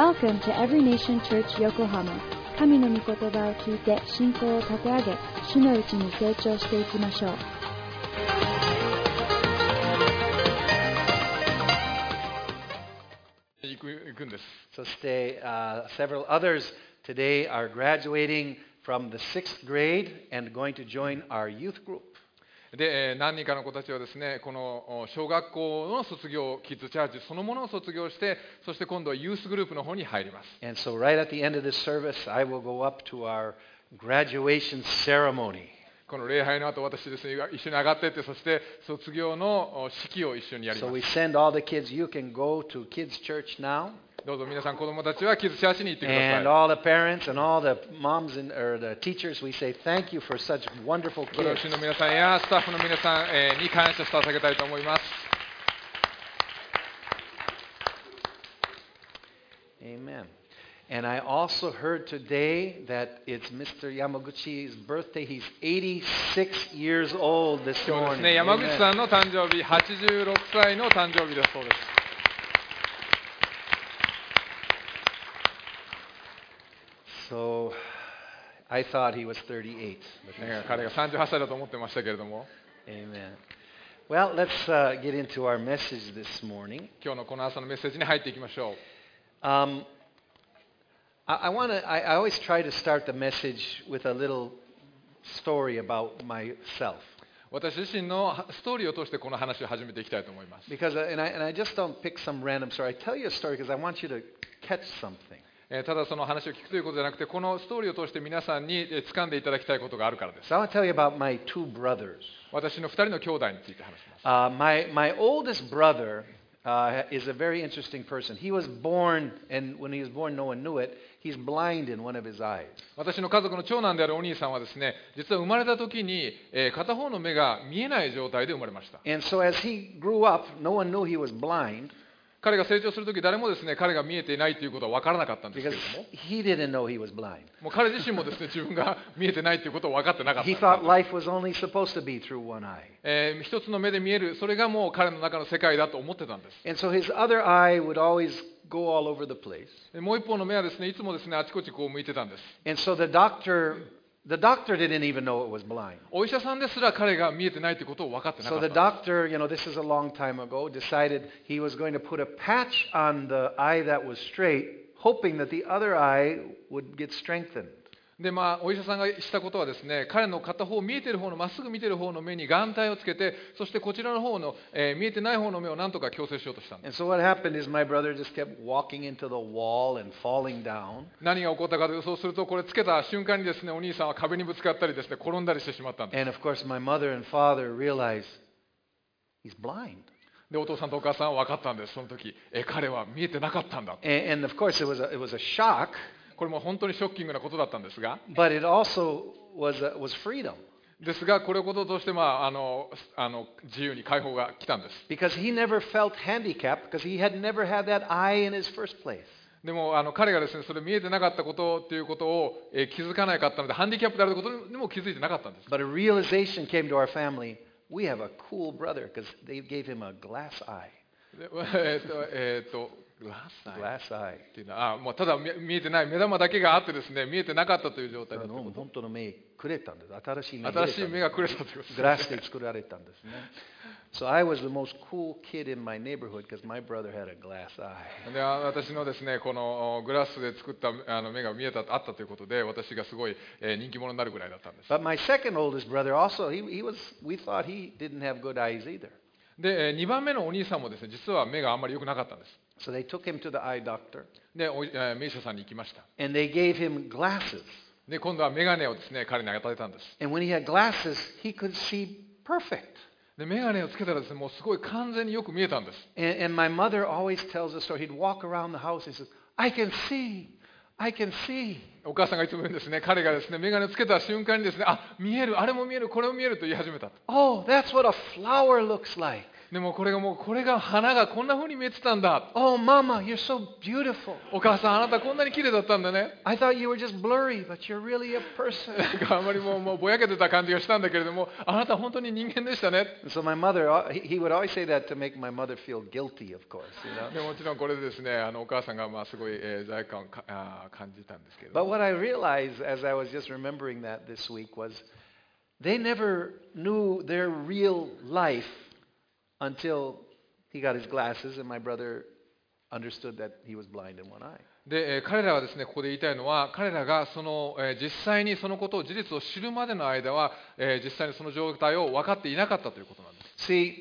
Welcome to Every Nation Church Yokohama. 神の御言葉を聞いて信仰を立て上げ、主のうちに成長していきましょう。 行くんです。 そして、several others today are graduating from the 6th grade and going to join our youth group. で、何人かの子たちはですね、この小学校の卒業、キッズチャーチそのものを卒業して、そして今度はユースグループの方に入ります。 And so right at the end of this service, I will go up to our graduation ceremony. この礼拝の後、私ですね、一緒に上がっていって、そして卒業の式を一緒にやりま So す。 we send all the kids. You can go to kids' church now. どうぞ皆さん、子供たちはキッズチャーチに行ってください。 And all the parents and all the moms or the teachers, we say thank you for such wonderful ご両 kids. 親の皆さんやスタッフの皆さんに感謝して捧げたいと思います。 Amen. And I also heard today that it's Mr. Yamaguchi's birthday. He's 86 years old this 今日です morning. ね、山口 Amen. さんの誕生日、86歳の誕生日だそうです。 So I thought he was 38. But 彼が38歳だと思ってましたけれども、 Amen. Well, let's get into our message this morning. 今日のこの朝のメッセージに入っていきましょう。 I always try to start the message with a little story about myself. 私自身のストーリーを通してこの話を始めていきたいと思います。 Because, and I just don't pick some random story. I tell you a story because I want you to catch something. ただその話を聞くということじゃなくて、このストーリーを通して皆さんに掴んでいただきたいことがあるからです。 So I want to tell you about my two brothers. 私の2人の兄弟について話します。 My oldest brother is a very interesting person. He was born, and when he was born, no one knew it. He's blind in one of his eyes. 私の家族の長男であるお兄さんはですね、実は生まれた時に、片方の目が見えない状態で生まれました。 And so as he grew up, no one knew he was blind 彼が成長する時、誰もですね、彼が見えていないということは分からなかったんですけ because れども、 he didn't know he was blind. もう彼自身もですね、自分が見えてないということを分かってなかったん He です。 thought life was only supposed to be through one eye. 一つの目で見える、それがもう彼の中の世界だと思ってたんです。 And so his other eye would always go all over the place. もう一方の目はですね、いつもですね、あちこちこう向いてたんです。 And so the doctor didn't even know it was blind. お医者さんですら彼が見えてないということを分かってなか So ったん the です。 doctor, this is a long time ago, decided he was going to put a patch on the eye that was straight, hoping that the other eye would get strengthened. でお医者さんがしたことはですね、彼の片方、見えてる方のまっすぐ見てる方の目に眼帯をつけて、そしてこちらの方の、見えてない方の目をなんとか矯正しようとしたんです。 And so what happened is my brother just kept walking into the wall and falling down. 何が起こったかというと、そうするとこれつけた瞬間にですね、お兄さんは壁にぶつかったりですね、転んだりしてしまったんです。 And of course, my mother and father realized he's blind. で、お父さんとお母さんは分かったんです、その時。彼は見えてなかったんだ。 And of course, it was a shock, これも本当にショッキングなことだったんですが、 but it also was freedom ですが、これをこととして、自由に解放が来たんです。 because he never felt handicapped because he had never had that eye in his first place. でも彼がですね、それ見えてなかったことということを、気づかなかったので、ハンディキャップであることにも気づいてなかったんです。 But a realization came to our family. We have a cool brother because they gave him a glass eye. でグラスアイ Glass eye. っていうのは、もうただ見えてない、目玉だけがあってですね、見えてなかったという状態だったこと。 本当の目くれたんです。新しい目新しい目がくれたということです。 グラスで作られたんですね。So I was the most cool kid in my neighborhood because my brother had a glass eye. で、私のですね、このグラスで作った目が見えたあったということで、私がすごい人気者になるぐらいだったんです。 But my second oldest brother also, we thought he didn't have good eyes either. で、2番目のお兄さんもですね、実は目があんまり良くなかったんです。 So they took him to the eye doctor で、名医者さんに行きました。 and they gave him glasses. で、今度はメガネをですね、彼に与えたんです。 And when he had glasses, he could see perfect. で、メガネをつけたらですね、もうすごい完全によく見えたんです。 And my mother always tells the story. He'd walk around the house and he says, I can see. I can see. お母さんがいつも言うんですね、彼がですね、メガネをつけた瞬間にですね、見える、あれも見える、これも見えると言い始めた。 Oh, that's what a flower looks like. でもこれが花がこんな風に見えてたんだ。 Oh, Mama, you're so beautiful. お母さん、あなたこんなに綺麗だったんだね。 I thought you were just blurry, but you're really a person. なんかあんまりもうぼやけてた感じがしたんだけれども、あなた本当に人間でしたね。 And so my mother, he would always say that to make my mother feel guilty, of course, you know. でもちろんこれでですね、お母さんがすごい罪悪感を感じたんですけれど But も。 what I realized as I was just remembering that this week was they never knew their real life until he got his glasses and my brother understood that he was blind in one eye. で、彼らはですね、ここで言いたいのは、彼らが実際にそのことを、事実を知るまでの間は、実際にその状態を分かっていなかったということなんです。 See,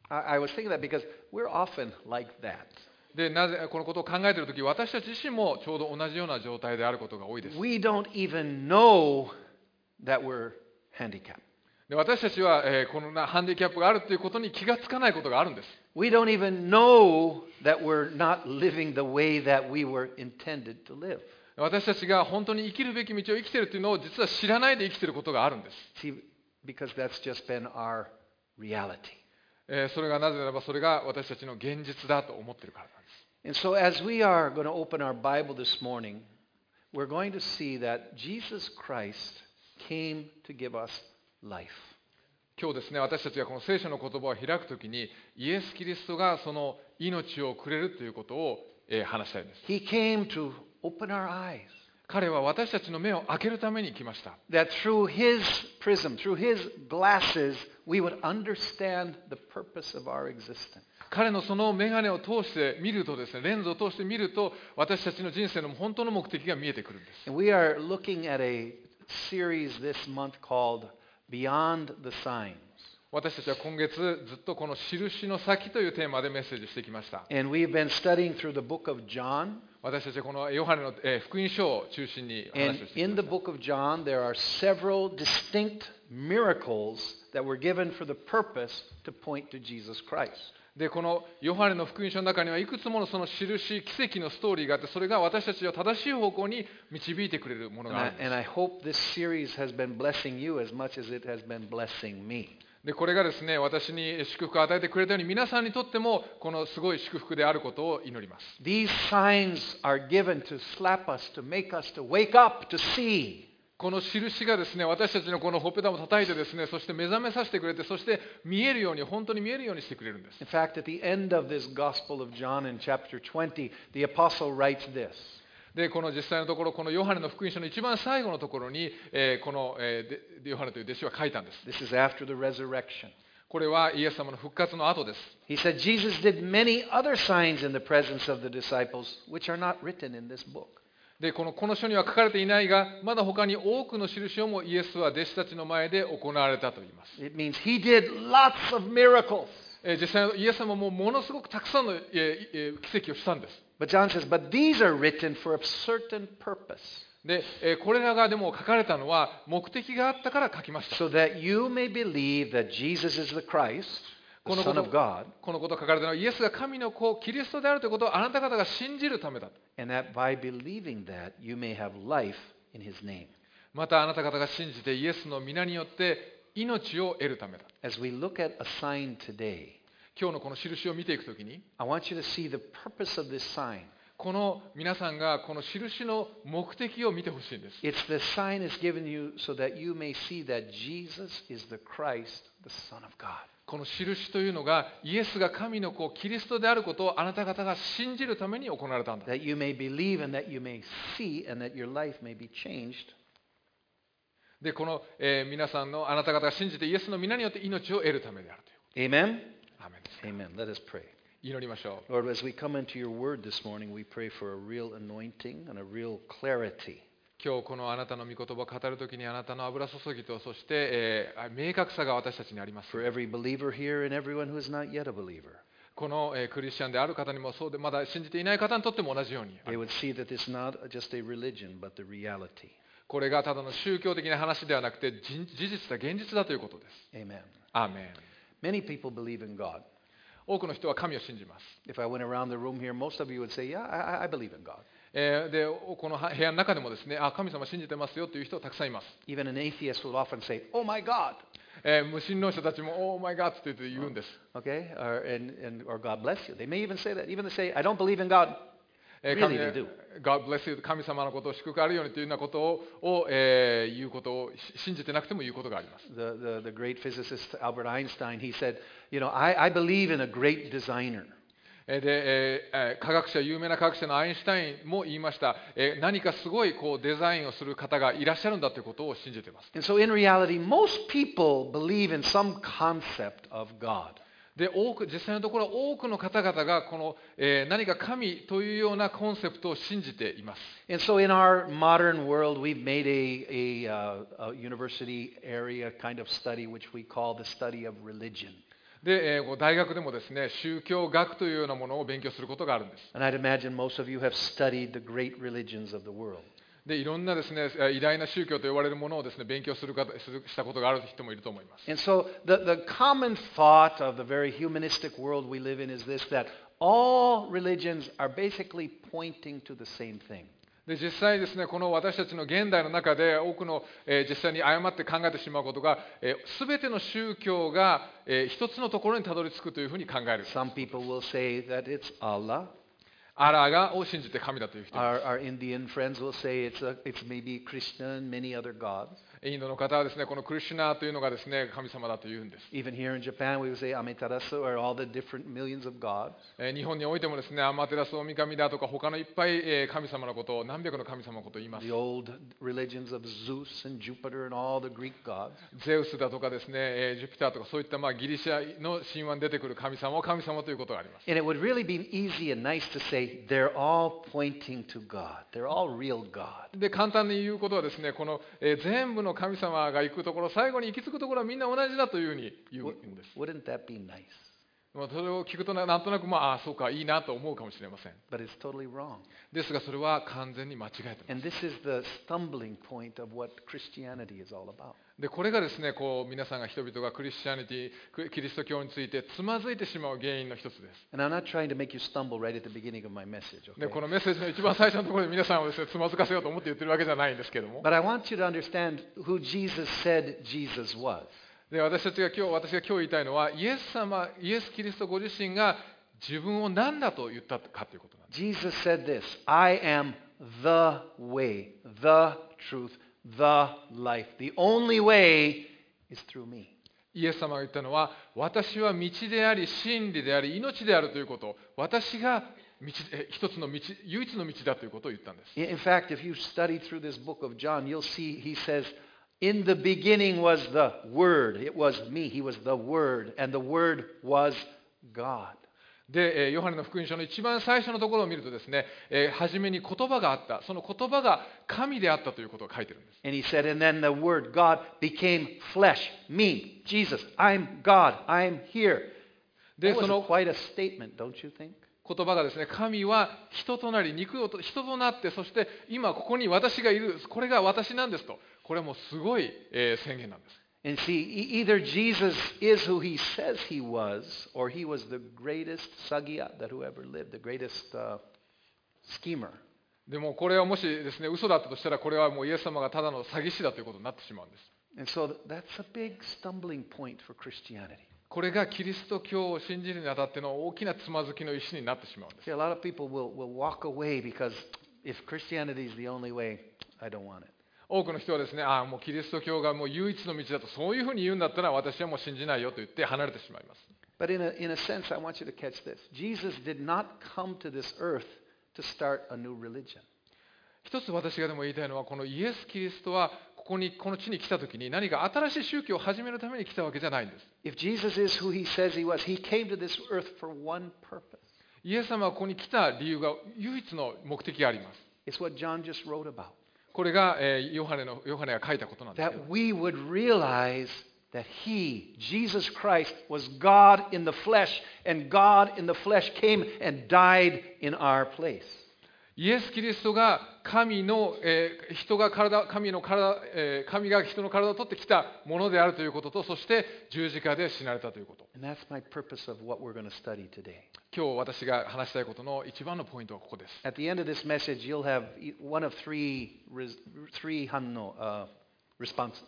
I was thinking that because we're often like that. で、なぜこのことを考えているとき、私たち自身もちょうど同じような状態であることが多いです。 We don't even know that we're handicapped. で、私たちは、このハンディキャップがあるということに気がつかないことがあるんです。 We don't even know that we're not living the way that we were intended to live. 私たちが本当に生きるべき道を生きているというのを実は知らないで生きていることがあるんです。 See, because that's just been our reality. それがなぜならばそれが私たちの現実だと思っているからなんです。 And so as we are going to open our Bible this morning, we're going to see that Jesus Christ came to give us life. 今日ですね、私たちがこの聖書の言葉を開くときに、イエス・キリストがその命をくれるということを話したいんです。 He came to open our eyes. 彼は私たちの目を開けるために来ました。 That through his prism, through his glasses, we would understand the purpose of our existence. 彼のその眼鏡を通して見るとですね、レンズを通して見ると、私たちの人生の本当の目的が見えてくるんです。 And we are looking at a series this month called Beyond the Signs. 私たちは今月ずっとこの印の先というテーマでメッセージしてきました。 And we've been studying through the book of John. 私たちはこのヨハネの福音書を中心に And 話をしてき in ま the した。 book of John, there are several distinct miracles that were given for the purpose to point to Jesus Christ. で、このヨハネの福音書の中にはいくつものその印、奇跡のストーリーがあって、それが私たちを正しい方向に導いてくれるもの And があ I, るんです and I hope this series has been blessing you as much as it has been blessing me. で、これがですね、私に祝福を与えてくれたように、皆さんにとってもこのすごい祝福であることを祈ります。 These signs are given to slap us, to make us to wake up, to see. この印がですね、私たちのこのほっぺたを叩いてですね、そして目覚めさせてくれて、そして見えるように、本当に見えるようにしてくれるんです。 In fact, at the end of this Gospel of John in chapter 20, the apostle writes this. で、この実際のところ、このヨハネの福音書の一番最後のところに、この、ヨハネという弟子は書いたんです。 This is after the resurrection. これはイエス様の復活の後です。 He said, Jesus did many other signs in the presence of the disciples, which are not written in this book. で、この書には書かれていないが、まだ他に多くの印をもイエスは弟子たちの前で行われたと言います。 It means he did lots of miracles. 実際、イエス様もものすごくたくさんの奇跡をしたんです。 But John says, but these are written for a certain purpose, で、これらがでも書かれたのは目的があったから書きました。 so that you may believe that Jesus is the Christ, こ the のこ Son of と God, このことが書かれたのはイエスが神の子、キリストであるということをあなた方が信じるためだと。 and that by believing that you may have life in his name. またあなた方が信じてイエスの皆によって命を得るためだ。 As we look at a sign today, 今日のこの印を見ていくときに、 I want you to see the purpose of this sign. この皆さんがこの印の目的を見てほしいんです。 It's the sign is given you so that you may see that Jesus is the Christ, the Son of God. この印というのがイエスが神の子、キリストであることをあなた方が信じるために行われたんだ。 That you may believe and that you may see and that your life may be changed. で、この、皆さんのあなた方が信じてイエスの皆によって命を得るためであるという。 Amen? アーメンです。 Amen. Let us pray. 祈りましょう。 Lord, as we come into your word this morning, we pray for a real anointing and a real clarity. 今日このあなたの御言葉を語るときにあなたの油注ぎとそして、明確さが私たちにあります。 For every believer here and everyone who is not yet a believer, この、クリスチャンである方にもそうでまだ信じていない方にとっても同じように they would see that it's not just a religion, but the reality. これがただの宗教的な話ではなくて事実だ、現実だということです。 Amen. アーメン。 Many people believe in God. 多くの人は神を信じます。 If I went around the room here, most of you would say, yeah, I believe in God. で、この部屋の中でもですね、神様信じてますよという人たくさんいます。 Even an atheist will often say, oh my God. 無神論者たちも、Oh my God って言うんです。 Okay? Or God bless you. They may even say that. Even they say, I don't believe in God. Really, they do. God bless you 神様のことを祝福あるようにというようなことを、言うことを信じてなくても言うことがあります。 The great physicist Albert Einstein, he said, I believe in a great designer. 科学者、有名な科学者のアインシュタインも言いました。何かすごいデザインをする方がいらっしゃるんだということを信じています。 And so in reality, most people believe in some concept of God. で実際のところ多くの方々がこの、何か神というようなコンセプトを信じています。 And so in our modern world, we've made a university area kind of study which we call the study of religion. で、大学でもですね、宗教学というようなものを勉強することがあるんです。 And I'd imagine most of you have studied the great religions of the world. でいろんなですね、偉大な宗教と言われるものをですね、勉強したことがある人もいると思います。 And so the common thought of the very humanistic world we live in is this, that all religions are basically pointing to the same thing. で実際ですね、この私たちの現代の中で多くの、実際に誤って考えてしまうことが、すべての宗教が、一つのところにたどり着くというふうに考える。 Some people will say that it's Allah. アラーを信じて神だという人です。 Our Indian friends will say it's maybe Krishna and many other gods. インドの方はですね、このクリシュナというのがですね、神様だというんです。 Even here in Japan, we would say Amaterasu or all the different millions of gods. 日本においてもですね、アマテラス大神だとか他のいっぱい神様のことを何百の神様のことを言います。 The old religions of Zeus and Jupiter and all the Greek gods. ゼウスだとかですね、ジュピターとかそういったギリシャの神話に出てくる神様を神様ということがあります。 And it would really be easy and nice to say they're all pointing to God. They're all real God. で簡単に言うことはですね、この、全部の神様が行くところ、最後に行き着くところはみんな同じだというふうに言うんです。 Wouldn't that be nice? それを聞くとなんとなくそうかいいなと思うかもしれません。 But it's totally wrong. ですがそれは完全に間違えています。 And this is the stumbling point of what Christianity is all about. でこれがですね、皆さんが人々がクリスチャニティ、キリスト教についてつまずいてしまう原因の一つです。 And I'm not trying to make you stumble right at the beginning of my message. Okay? でこのメッセージの一番最初のところで皆さんをですね、つまずかせようと思って言ってるわけじゃないんですけども。 But I want you to understand who Jesus said Jesus was. で私が今日言いたいのは、イエス・キリストご自身が自分を何だと言ったかということなんです。 Jesus said this, I am the way, the truth, the life. The only way is through me. イエス様が言ったのは、私は道であり、真理であり、命であるということ。私が一つの道、唯一の道だということを言ったんです。 In fact, if you study through this book of John, you'll see he says, In the beginning was the Word. It was me. He was the Word. And the Word was God. で、ヨハネの福音書の一番最初のところを見るとですね、初めに言葉があった。その言葉が神であったということを書いてるんです。 And he said, and then the Word, God, became flesh. Me, Jesus. I'm God. I'm here. That was quite a statement, don't you think? 言葉がですね、神は人となり、人となって、そして今ここに私がいる。これが私なんですと。これもすごい、宣言なんです。 And see, either Jesus is who he says he was, or he was the greatest sagia that who ever lived, the greatest schemer. でもこれはもしですね、嘘だったとしたら、これはもうイエス様がただの詐欺師だということになってしまうんです。 And so that's a big stumbling point for Christianity. これがキリスト教を信じるにあたっての大きなつまずきの石になってしまうんです。 See, a lot of people will walk away because if Christianity is the only way, I don't want it. 多くの人はですね、もうキリスト教がもう唯一の道だと、そういうふうに言うんだったら私はもう信じないよと言って離れてしまいます。 But in a sense, I want you to catch this. Jesus did not come to this earth to start a new religion. 一つ私がでも言いたいのは、このイエス・キリストはこの地に来たときに何か新しい宗教を始めるために来たわけじゃないんです。 If Jesus is who he says he was, he came to this earth for one purpose. イエス様はここに来た理由が唯一の目的があります。 It's what John just wrote about. これが、ヨハネが書いたことなんですけど。 That we would realize that he, Jesus Christ, was God in the flesh, and God in the flesh came and died in our place. イエス・キリストが神が人の体を取ってきたものであるということと、そして十字架で死なれたということ。 And that's my purpose of what we're going to study today. 今日私が話したいことの一番のポイントはここです。 At the end of this message, you'll have one of three responses.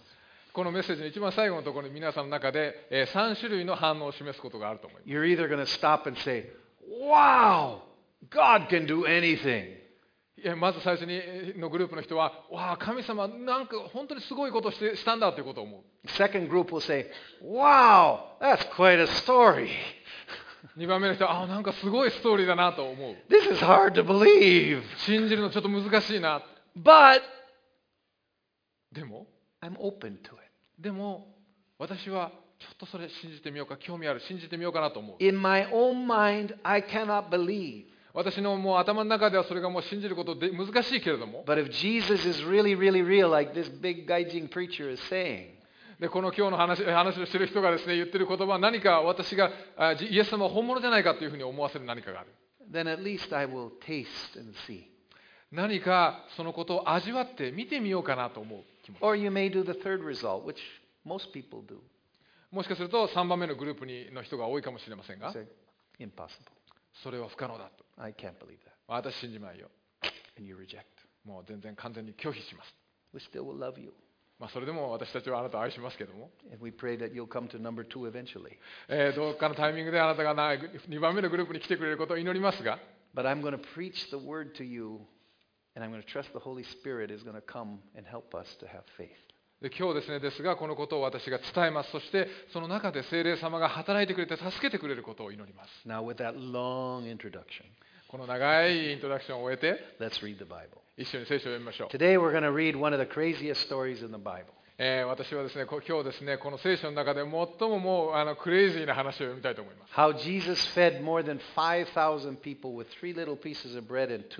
このメッセージの一番最後のところに皆さんの中で3種類の反応を示すことがあると思います。 You're either going to stop and say, Wow, God can do anything. まず最初のグループの人は、わあ、神様なんか本当にすごいことをしたんだということを思う。 Second group will say, Wow, that's quite a story. 2番目の人は、あ、なんかすごいストーリーだなと思う。 This is hard to believe. 信じるのちょっと難しいな。 But でも I'm open to it. でも私はちょっとそれ信じてみようか、興味ある、信じてみようかなと思う。 In my own mind, I cannot believe. 私のもう頭の中ではそれがもう信じることで難しいけれども、 But if Jesus is really, really real, like this big gaijin preacher is saying, でこの今日の話をしている人がですね言ってる言葉は何か私がイエス様は本物じゃないかというふうに思わせる何かがある。 then at least I will taste and see. 何かそのことを味わって見てみようかなと思う気持ち。 Or you may do the third result, which most people do. もしかすると3番目のグループの人が多いかもしれませんが、 Say, impossible. それは不可能だと。 I can't believe that. 私信じまいよ。 And you reject. もう全然完全に拒否します。 We still will love you. それでも私たちはあなたを愛しますけども、 And we pray that you'll come to number 2 eventually. どうかのタイミングであなたが2番目のグループに来てくれることを祈りますが、 But I'm going to preach the word to you, and I'm going to trust the Holy Spirit is going to come and help us to have faith. で今日ですがこのことを私が伝えます。そしてその中で聖霊様が働いてくれて助けてくれることを祈ります。 Now, with that long introduction, この長いイントロダクションを終えて let's read the Bible. 一緒に聖書を読みましょう。 Today, we're going to read one of the craziest stories in the Bible. 私はですね今日ですねこの聖書の中で最ももうクレイジーな話を読みたいと思います。 How Jesus fed more than 5,000 people with 3 little pieces of bread and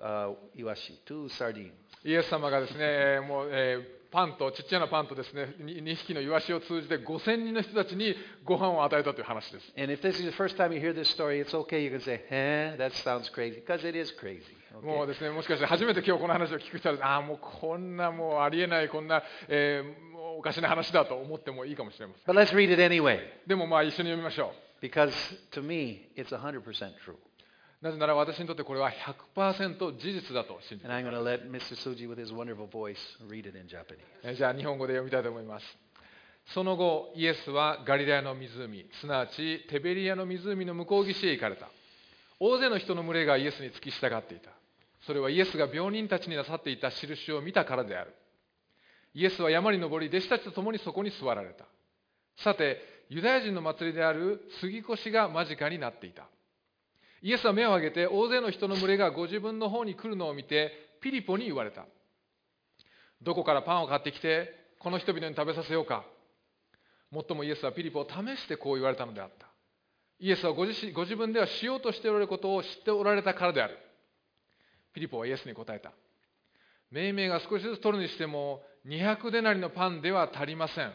2 sardines. イエス様がですねもう、パンとちっちゃなパンとですね2匹のイワシを通じて5000人の人たちにご飯を与えたという話です。 And if this is the first time you hear this story, it's okay. You can say, that sounds crazy, because it is crazy. もう Okay? ですねもしかして初めて今日この話を聞く人はもうこんなもうありえないこんな、もうおかしな話だと思ってもいいかもしれません。 But let's read it anyway, でも一緒に読みましょ because to me, it's 100% true. う。なぜなら私にとってこれは 100% 事実だと信じて And い I'm ま going to let Mr. Suji, with his wonderful voice, read it in Japanese. す。じゃあ日本語で読みたいと思います。その後イエスはガリラヤの湖、すなわちテベリアの湖の向こう岸へ行かれた。大勢の人の群れがイエスに付き従っていた。それはイエスが病人たちになさっていた印を見たからである。イエスは山に登り、弟子たちと共にそこに座られた。さて、ユダヤ人の祭りである杉越が間近になっていた。イエスは目を上げて、大勢の人の群れがご自分の方に来るのを見て、ピリポに言われた。どこからパンを買ってきて、この人々に食べさせようか。もっともイエスはピリポを試してこう言われたのであった。イエスはご自分ではしようとしておられることを知っておられたからである。ピリポはイエスに答えた。命名が少しずつ取るにしても200デナリのパンでは足りません。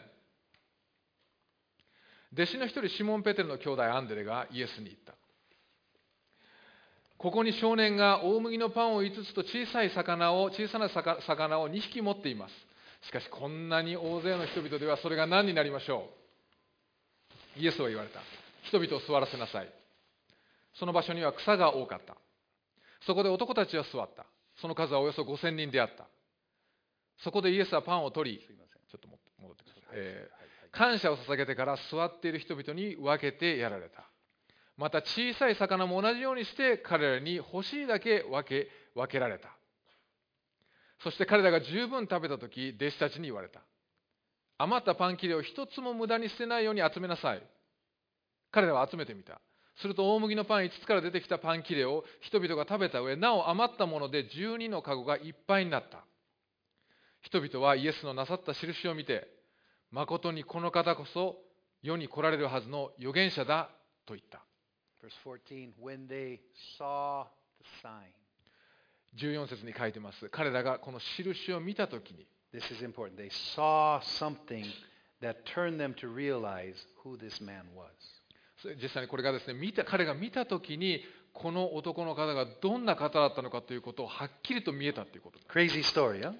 弟子の一人シモン・ペテルの兄弟アンデレがイエスに言った。ここに少年が大麦のパンを5つと小さな魚を2匹持っています。しかしこんなに大勢の人々ではそれが何になりましょう。イエスは言われた。人々を座らせなさい。その場所には草が多かった。そこで男たちは座った。その数はおよそ5000人であった。そこでイエスはパンを取り、ちょっと戻ってください。感謝を捧げてから座っている人々に分けてやられた。また小さい魚も同じようにして彼らに欲しいだけ分けられた。そして彼らが十分食べたとき、弟子たちに言われた。余ったパン切れを一つも無駄に捨てないように集めなさい。彼らは集めてみた。すると大麦のパン5つから出てきたパン切れを人々が食べた上、なお余ったもので12のカゴがいっぱいになった。人々はイエスのなさった印を見て、誠にこの方こそ世に来られるはずの預言者だと言った。 Verse 14, when they saw the sign. 14節に書いてます。彼らがこの印を見たときに、 This is important. They saw something that turned them to realize who this man was. 実際にこれがですね、彼が見たときに、この男の方がどんな方だったのかということをはっきりと見えたということです。 Crazy story, huh?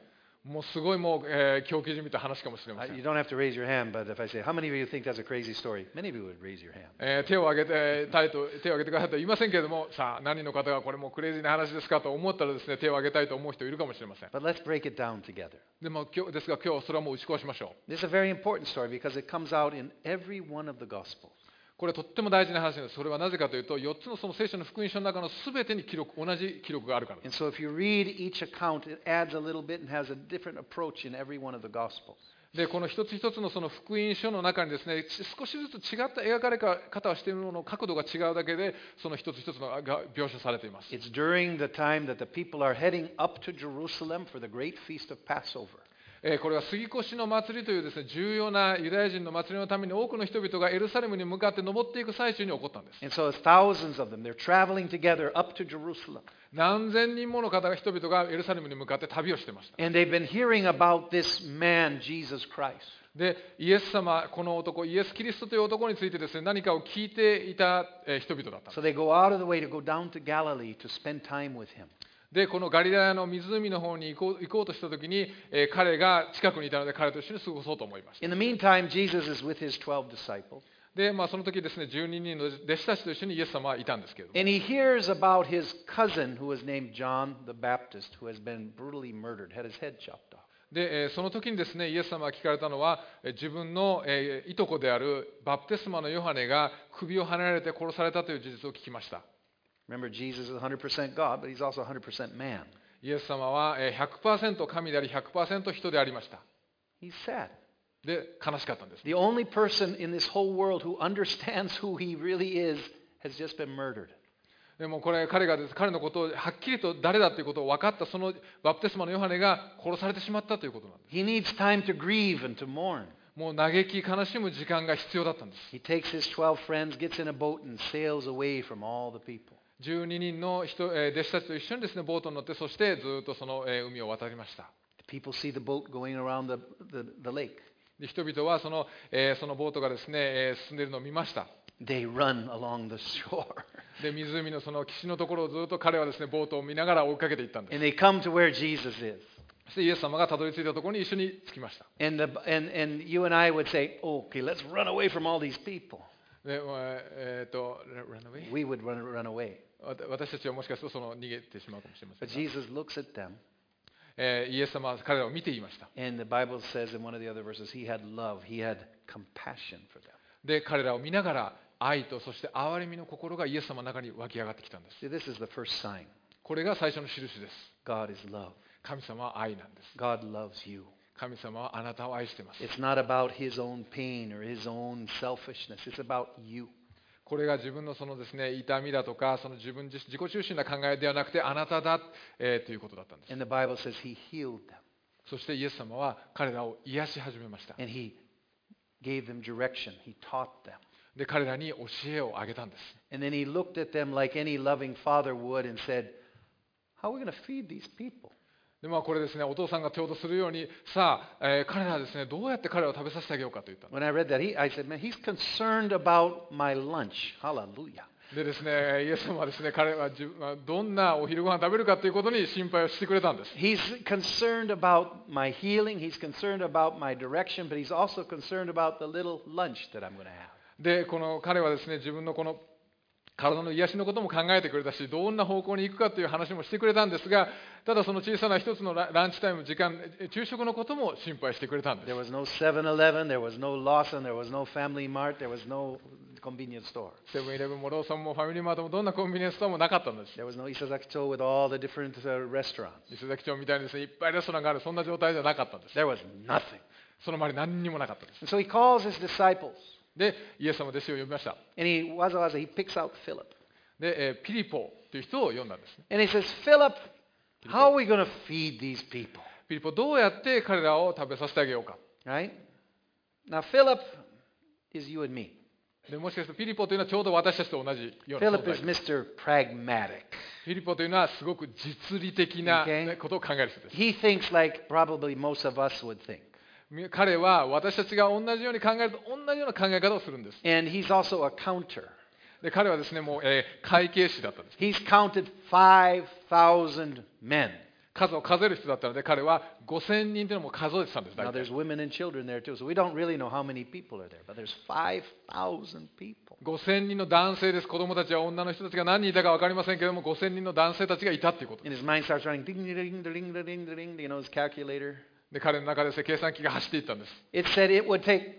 もうすごい狂気じみた話かもしれません。 You don't have to raise your hand, but if I say, how many of you think that's a crazy story? Many of you would raise your hand. 手を挙げてたいと手を挙げてくださいとは言いませんけれども、さあ何人の方がこれもうクレイジーな話ですかと思ったらですね、手を挙げたいと思う人いるかもしれません。 But let's break it down together. ですが今日それはもう打ち壊しましょう。 This is a very important story because it comes out in every one of the Gospels. これはとっても大事な話です。それはなぜかというと、4つのその聖書の福音書の中のすべてに同じ記録があるからです。 And so if you read each account, it adds a little bit and has a different approach in every one of the Gospels. でこの一つ一つのその福音書の中にですね、少しずつ違った描かれ方をしているものの角度が違うだけで、その一つ一つのが描写されています。 It's during the time that the people are heading up to Jerusalem for the great feast of Passover. これは杉越の祭りというですね、重要なユダヤ人の祭りのために多くの人々がエルサレムに向かって登っていく最中に起こったんです。 And so it's thousands of them. They're traveling together up to Jerusalem. 何千人もの人々がエルサレムに向かって旅をしていました。 And they've been hearing about this man, Jesus Christ. で、イエス様、この男、イエス・キリストという男についてですね、何かを聞いていた人々だったんです。 So they go out of the way to go down to Galilee to spend time with him. で、このガリラヤの湖の方に行こうとしたときに、彼が近くにいたので彼と一緒に過ごそうと思いました。 In the meantime, Jesus is with his 12 disciples. で、その時ですね、12人の弟子たちと一緒にイエス様はいたんですけれども。 And he hears about his cousin who was named John the Baptist, who has been brutally murdered, had his head chopped off. で、その時にですね、イエス様が聞かれたのは、自分のいとこであるバプテスマのヨハネが首をはねられて殺されたという事実を聞きました。 Remember, Jesus is 100% God, but he's also 100% man. イエス様は 100% 神であり 100% 人でありました。 He's sad. で、悲しかったんです。 The only person in this whole world who understands who he really is has just been murdered. でもこれ彼のことをはっきりと誰だということを分かったそのバプテスマのヨハネが殺されてしまったということなんです。 He needs time to grieve and to mourn. もう嘆き悲しむ時間が必要だったんです。 He takes his 12 friends, gets in a boat, and sails away from all the people. 12人の弟子たちと一緒にですね、ボートに乗って、そしてずっとその海を渡りました。 The people see the boat going around the lake. で人々はそのボートがですね、進んでいるのを見ました。 They run along the shore. で湖のその岸のところをずっと彼はですね、ボートを見ながら追いかけていったんです。 And they come to where Jesus is. そしてイエス様がたどり着いたところに一緒に着きました。 And you and I would say, okay, let's run away from all these people. でrun away? We would run away. 私たちはもしかするとその逃げてしまうかもしれません But が。 Jesus looks at them. イエス様は彼らを見ていました。 And the Bible says in one of the other verses, he had love, he had compassion for them. で、彼らを見ながら愛とそして憐れみの心がイエス様の中に湧き上がってきたんです。 See, this is the first sign. これが最初の印です。 God is love. 神様は愛なんです。 God loves you. 神様はあなたを愛しています。 It's not about his own pain or his own selfishness. It's about you. これが自分のそのですね、痛みだとか、その自己中心な考えではなくて、あなただ、ということだったんです。 And the Bible says he healed them. そしてイエス様は彼らを癒し始めました。 And he gave them direction. He taught them. で、彼らに教えをあげたんです。 And then he looked at them like any loving father would and said, how are we going to feed these people? でこれですね、お父さんが手ほどするように、さあ、彼らはですね、どうやって彼らを食べさせてあげようかと言ったんです。 When I read that, I said, man, he's concerned about my lunch. Hallelujah. でですね、イエス様はですね、彼はどんなお昼ご飯食べるかということに心配をしてくれたんです。 He's concerned about my healing. He's concerned about my direction, but he's also concerned about the little lunch that I'm going to have. で、彼はですね、自分のこの体の癒しのことも考えてくれたし、どんな方向に行くかという話もしてくれたんですが、ただその小さな一つのランチタイム、時間、昼食のことも心配してくれたんです。 There was no 7-Eleven, there was no Lawson, there was no Family Mart, there was no convenience store. セブンイレブンもローソンもファミリーマートもどんなコンビニエンスストアもなかったんです。 There was no Isazakicho with all the different restaurants. 伊勢崎町みたいにですね、いっぱいレストランがある、そんな状態じゃなかったんです。 There was nothing. その周り何にもなかったです。 And so he calls his disciples, で、イエス様の弟子を呼びました。 and he picks out Philip. で、ピリポという人を呼んだんです。 And he says, Philip, how are we going to feed these people? ピリポ、どうやって彼らを食べさせてあげようか。 Right? Now, Philip is you and me. でもしかするとピリポというのはちょうど私たちと同じような存 Philip 在 is です。 Mr. Pragmatic. ピリポというのはすごく実利的な Okay. ことを考える人です。 He thinks like probably most of us would think. 彼は私たちが同じように考えると同じような考え方をするんです。 And he's also a counter. で彼はですね、もう、会計士だったんです。 He's counted 5,000 men. 数を数える人だったので、彼は5000人というのも数えてたんです。 Now 大体 there's women and children there too, so we don't really know how many people are there, but there's 5,000 people. 5000人の男性です。子供たちは女の人たちが何人いたか分かりませんけれども、5000人の男性たちがいたということで And す。 his mind starts running, ding, ding, ding, ding, ding, ding, you know, his calculator. で、彼の中でですね、計算機が走っていったんです。 It said it would take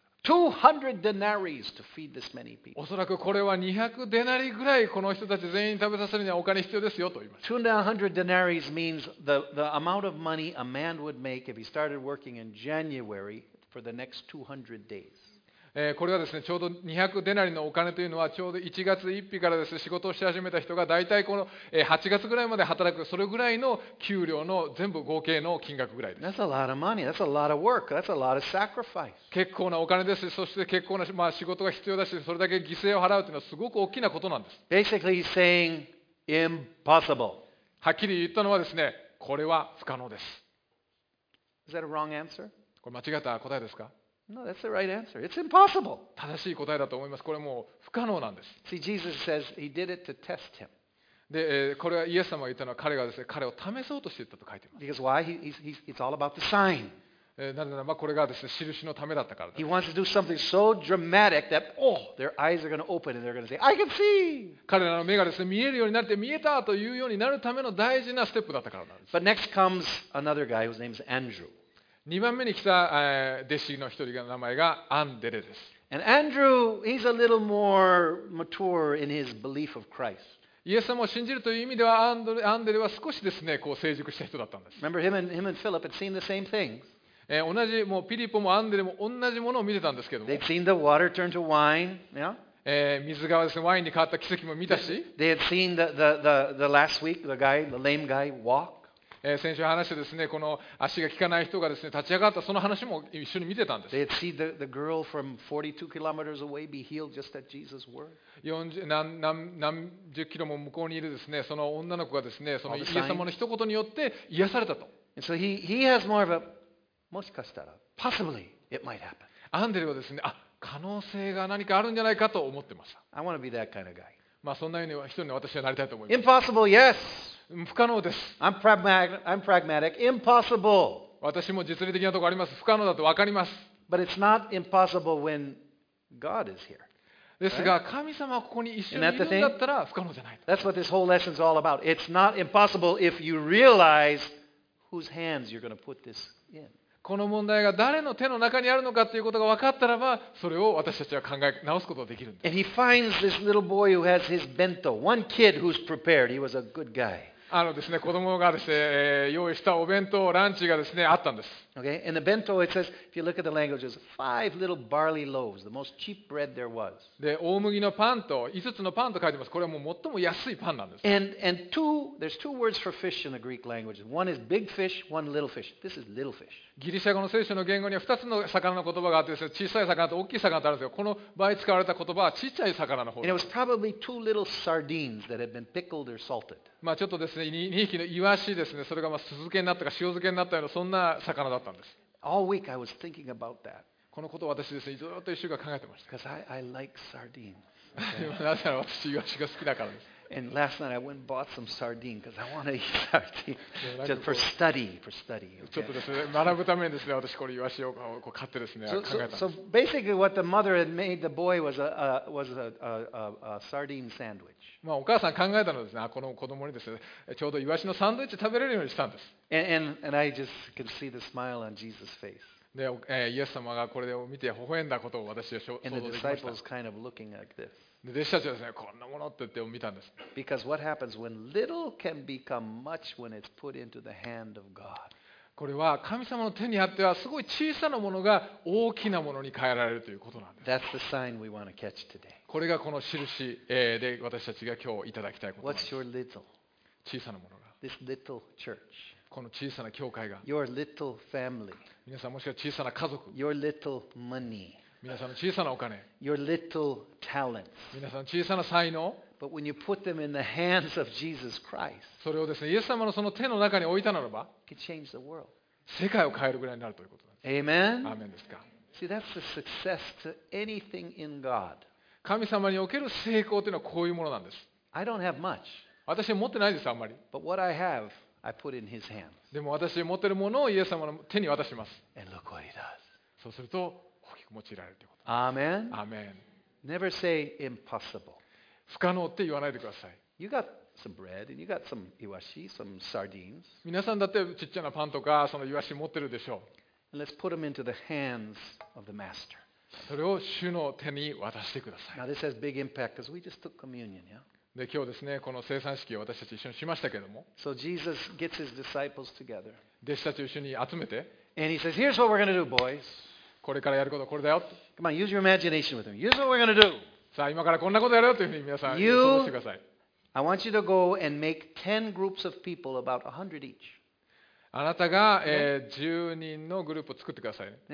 200 denarii to feed this many people. おそらくこれは200デナリぐらいこの人たち全員食べさせるにはお金必要ですよと言いました。 200 denarii means the amount of money a man would make if he started working in January for the next 200 days. これはですね、ちょうど200デナリのお金というのは、ちょうど1月1日からですね、仕事をし始めた人が大体この8月ぐらいまで働く、それぐらいの給料の全部合計の金額ぐらいです。 That's a lot of money. That's a lot of work. That's a lot of sacrifice. 結構なお金ですし、そして結構な、仕事が必要だし、それだけ犠牲を払うというのはすごく大きなことなんです。 Basically, he's saying impossible. はっきり言ったのはですね、これは不可能です。 Is that a wrong answer? これ間違った答えですか？ No, that's the right answer. It's impossible. 正しい答えだと思います。これもう不可能なんです。 See, Jesus says he did it to test him. で、これはイエス様が言ったのは、彼がですね、彼を試そうとしていったと書いています。 Because why? It's all about the sign. なぜならばこれがですね、印のためだったからです。 He wants to do something so dramatic that, their eyes are going to open and they're going to say, I can see. 彼らの目がですね、見えるようになって見えたというようになるための大事なステップだったからなんです。 But next comes another guy whose name is Andrew. 2番目に来た弟子の一人の名前がアンデレです。 And Andrew, he's a little more mature in his belief of Christ. イエス様を信じるという意味ではアンデレは少しですね、こう成熟した人だったんです。 Remember him and Philip had seen the same things. 同じもうピリポもアンデレも同じものを見てたんですけども、 They'd seen the water turn to wine. Yeah. 水がですね、ワインに変わった奇跡も見たし、 They had seen the last week, the lame guy walk. 先週話してですね、この足が利かない人がですね、立ち上がったその話も一緒に見てたんです。 They had seen the girl from 42 kilometers away be healed just at Jesus' word. 何十キロも向こうにいるですね、その女の子がですね、そのイエス様の一言によって癒されたと。 And so he has more of a, もしかしたら possibly it might happen. アンデレはですね、可能性が何かあるんじゃないかと思ってました。 I want to be that kind of guy. そんなような人に私はなりたいと思います。 Impossible, yes. 不可能です。 I'm pragmatic. Impossible. 私も実利的なところあります。不可能だと分かります。 But it's not impossible when God is here. ですが、神様はここに一緒にいるんだったら不可能じゃない。 That's what this whole lesson is all about. It's not impossible if you realize whose hands you're going to put this in. この問題が誰の手の中にあるのかということが分かったらば、それを私たちは考え直すことができるんです。 And he finds this little boy who has his bento. One kid who's prepared. He was a good guy. ですね、子供がですね、用意したお弁当、ランチがですね、あったんです。 Okay? In the bento, it says, if you look at the languages, 5 little barley loaves, the most cheap bread there was. で、大麦のパンと5つのパンと書いてます。これはもう最も安いパンなんです。 And there's two words for fish in the Greek language. One is big fish, one little fish. This is little fish. ギリシャ語の聖書の言語には2つの魚の言葉があってですね、小さい魚と大きい魚とあるんですよ。この場合使われた言葉は小さい魚の方 And で it す。 was probably 2 little sardines that had been pickled or salted. ちょっとですね、2匹のイワシですね、それが酢漬けになったか塩漬けになったようなそんな魚だったんです。 All week I was thinking about that このことを私ですね、ずっと1週間考えてまし because I like sardines. た。なぜなら私、イワシが好きだからです。 And last night I went and bought some sardine because I want to eat sardine like just for study. ちょっと Okay? ですね、学ぶためにですね、私これイワシをこう買ってですね、考 So, えたんです。 so basically, what the mother had made the boy was a sardine sandwich. お母さん考えたのはですね、この子供にですね、ちょうどイワシのサンドイッチ食べれるようにしたんです。 And I just could see the smile on Jesus' face. で、イエス様がこれを見て微笑んだことを私は想 And 像 the できました。 disciples kind of looking like this. で弟子たちはですね、こんなものって言って見たんです。 Because what happens when little can become much when it's put into the hand of God. これは神様の手にあってはすごい小さなものが大きなものに変えられるということなんです。 That's the sign we want to catch today. これがこの印で私たちが今日いただきたいことなんで What's す。 your little? 小さなものが、 This little church. この小さな教会が、 Your little family. 皆さんもしくは小さな家族、 Your little money. 皆さんの小さなお金、 Your little talents. 皆さんの小さな才能、 But when you put them in the hands of Jesus Christ, それをですね、イエス様のその手の中に置いたならば、 it can change the world. 世界を変えるぐらいになるということなんです。 Amen? アーメンですか。 See, that's the success to anything in God. 神様における成功というのはこういうものなんです。 I don't have much, 私は持ってないです、あんまり。 but what I have, I put in his hands. でも私持っているものをイエス様の手に渡します。 And look what he does. そうすると大きく用いられるというこ Amen. と。アーメン。 Never say impossible. 不可能って言わないでください。 You got some bread and you got some iwashi, some sardines. 皆さんだってちっちゃなパンとかそのイワシ持ってるでしょ And let's put them into the hands of the master. う。それを主の手に渡してくださ Now い。 this has big impact because we just took communion, yeah? で今日ですね、この生産式を私たち一緒にしましたけども、 So Jesus gets his disciples together. 弟子たちを一緒に集めて、 And he says, here's what we're going to do, boys. これからやることはこれだよ。 Come on, use your imagination with me. Here's what we're going to do. さあ今からこんなことやるよというふうに皆さん You- 想像してください。 I want you to go and make 10 groups of people, about 100 each. あなたが、10人のグループを作ってくださいね。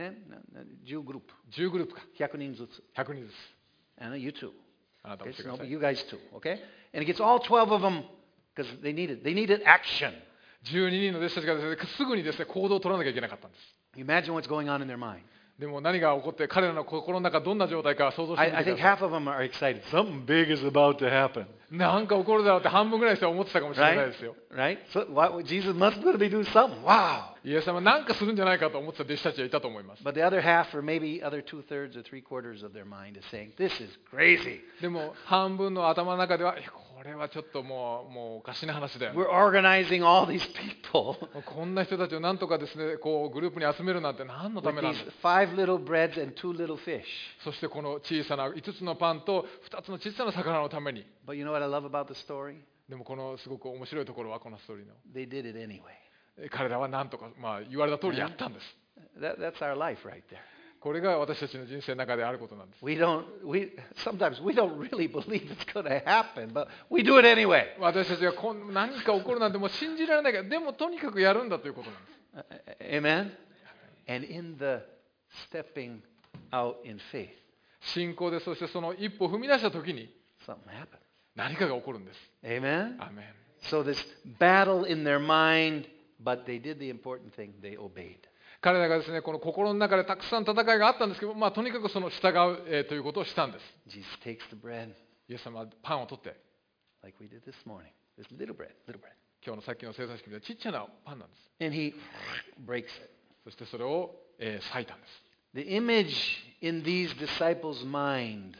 10 group. 10グループか。 100人ずつ. 100人ずつ。 And you too. あなたも Okay, してく so ださ no, い。 you guys too, okay? And it gets all 12 of them because they needed action. 12人の弟子たちがですね、すぐにですね、行動を取らなきゃいけなかったんです。 You imagine what's going on in their mind. でも何が起こって彼らの心の中どんな状態か想像してみ I て think くださ half of them are excited. Something big is about to happen. い。なんか起こるだろうって半分ぐらいの人は思ってたかもしれない Right? ですよ。 Right? So Jesus must be doing something. Wow. イエス様なんかするんじゃないかと思ってた弟子たちはいたと思います。 But the other half, or maybe other 2/3 or 3/4 of their mind is saying, this is crazy. でも半分の頭の中では、これはちょっともうおかしな話だよね。 We're organizing all these people こんな人たちをなんとかですね、こうグループに集めるなんて何のた with めなん these だ。 5 little breads and 2 little fish. そしてこの小さな5つのパンと2つの小さな魚のために。 But you know what I love about the story? でもこのすごく面白いところはこのストーリーの。 They did it anyway. 彼らはなんとか、言われた通りやったんです。 That's our life right there. これが私たちの人生の中であることなんです。 Sometimes we don't really believe it's going to happen, but we do it anyway. 私たちが何か起こるなんてもう信じられないけど、でもとにかくやるんだということなんです。 Amen? And in the stepping out in faith, 信仰でそしてその一歩を踏み出した時に something happened. 何かが起こるんです。 Amen? アーメン。 So this battle in their mind, but they did the important thing. They obeyed. 彼らがですね、この心の中でたくさん戦いがあったんですけど、とにかくその従う、ということをしたんです。 Jesus takes the bread イエス様はパンを取って、 like we did this morning. This little bread. 今日のさっきの生産式みたいなちっちゃなパンなんです。 And he breaks it. そしてそれを、裂いたんです。 The image in these disciples' mind